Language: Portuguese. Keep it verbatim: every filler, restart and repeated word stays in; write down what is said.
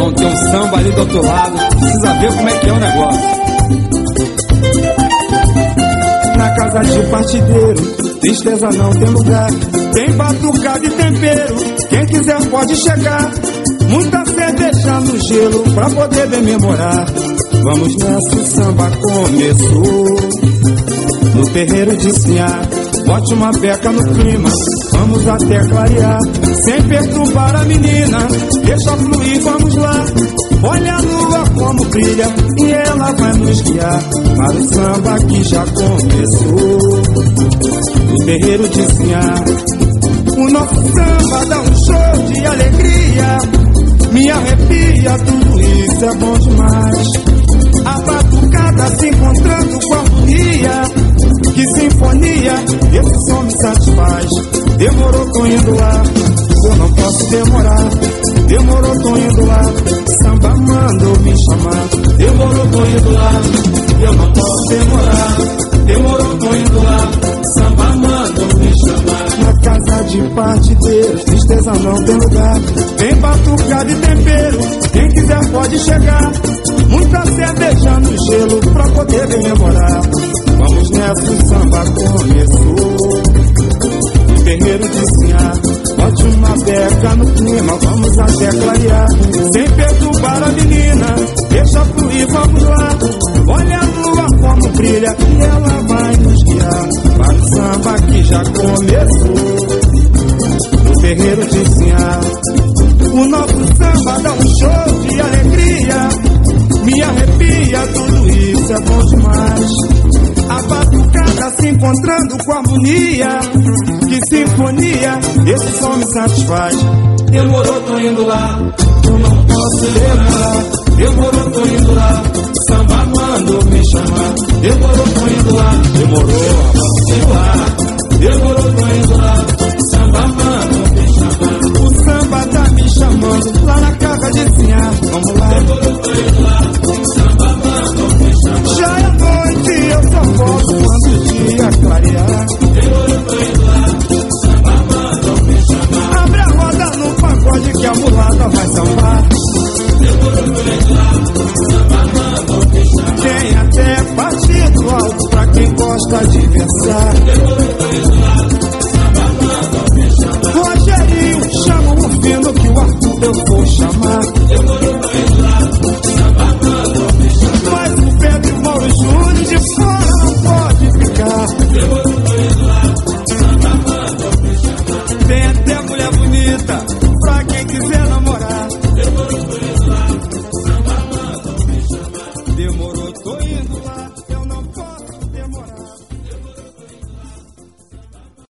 bom, tem um samba ali do outro lado, precisa ver como é que é o negócio. Na casa de partideiro, tristeza não tem lugar. Tem batucada e tempero, quem quiser pode chegar. Muita cerveja no gelo pra poder bem memorar. Vamos nessa, o samba começou. No terreiro de Sinhá, bote uma beca no clima, vamos até clarear, sem perturbar a menina, deixa fluir, vamos lá. Olha a lua como brilha, e ela vai nos guiar para o samba que já começou. No terreiro de Sinhá, o nosso samba dá um show de alegria, me arrepia, tudo isso é bom demais. A batucada se encontrando com a harmonia, que sinfonia, esse som me satisfaz. Demorou, tô indo lá, eu não posso demorar. Demorou, tô indo lá, samba mandou me chamar. Demorou, tô indo lá, eu não posso demorar. Demorou, tô indo lá, samba mandou me chamar. Na casa de partideiros, tristeza não tem lugar. Tem batucada e tempero, quem quiser pode chegar. Muita cerveja no gelo pra poder bem memorar. Vamos nessa, o samba começou. No terreiro de Sinhá, bote uma beca no clima, vamos até clarear, sem perturbar a menina, deixa fluir, vamos lá. Olha a lua como brilha, e ela vai nos guiar para o samba que já começou. No terreiro de Sinhá, o nosso samba dá um show de alegria, me arrepia, tudo isso é bom demais. A batucada se encontrando com a harmonia, que sinfonia, esse som me satisfaz. Demorou, tô indo lá, eu não posso demorar. Demorou, tô indo lá, samba mandou me chamar. Demorou, tô indo lá, demorou, vamos lá. Demorou, tô indo lá, samba mandou me chamar. O samba tá me chamando lá na casa de Sinhá, vamos lá.